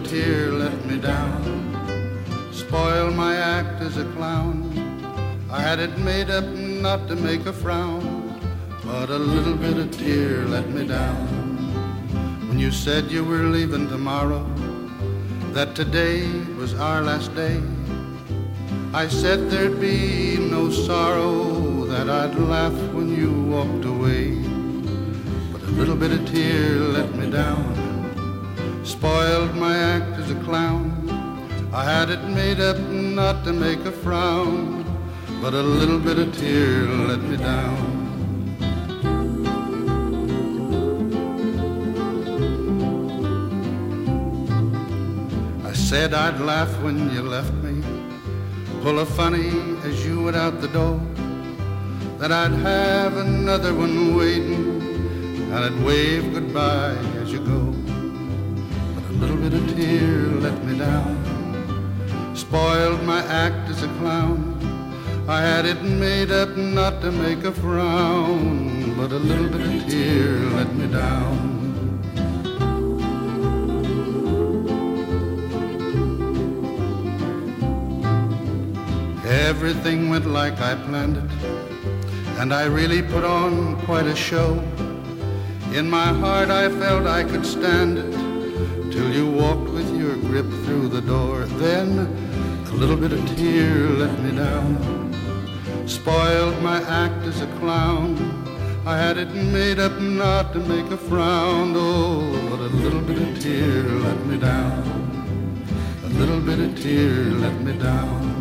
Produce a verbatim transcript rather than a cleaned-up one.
of tear let me down. Spoil my act as a clown. I had it made up not to make a frown, but a little bit of tear let me down. When you said you were leaving tomorrow, that today was our last day, I said there'd be no sorrow, that I'd laugh when you walked away. But a little bit of tear let me down. Spoiled my act as a clown. I had it made up not to make a frown, but a little bit of tear let me down. I said I'd laugh when you left me, pull a funny as you went out the door, that I'd have another one waiting, and I'd wave goodbye as you go. But a little bit of tear let me down. Spoiled my act as a clown. I had it made up not to make a frown, but a little bit of tear let me down. Everything went like I planned it, and I really put on quite a show. In my heart I felt I could stand it, till you walked with your grip through the door. Then a little bit of tear let me down. Spoiled my act as a clown. I had it made up not to make a frown. Oh, but a little bit of tear let me down. A little bit of tear let me down.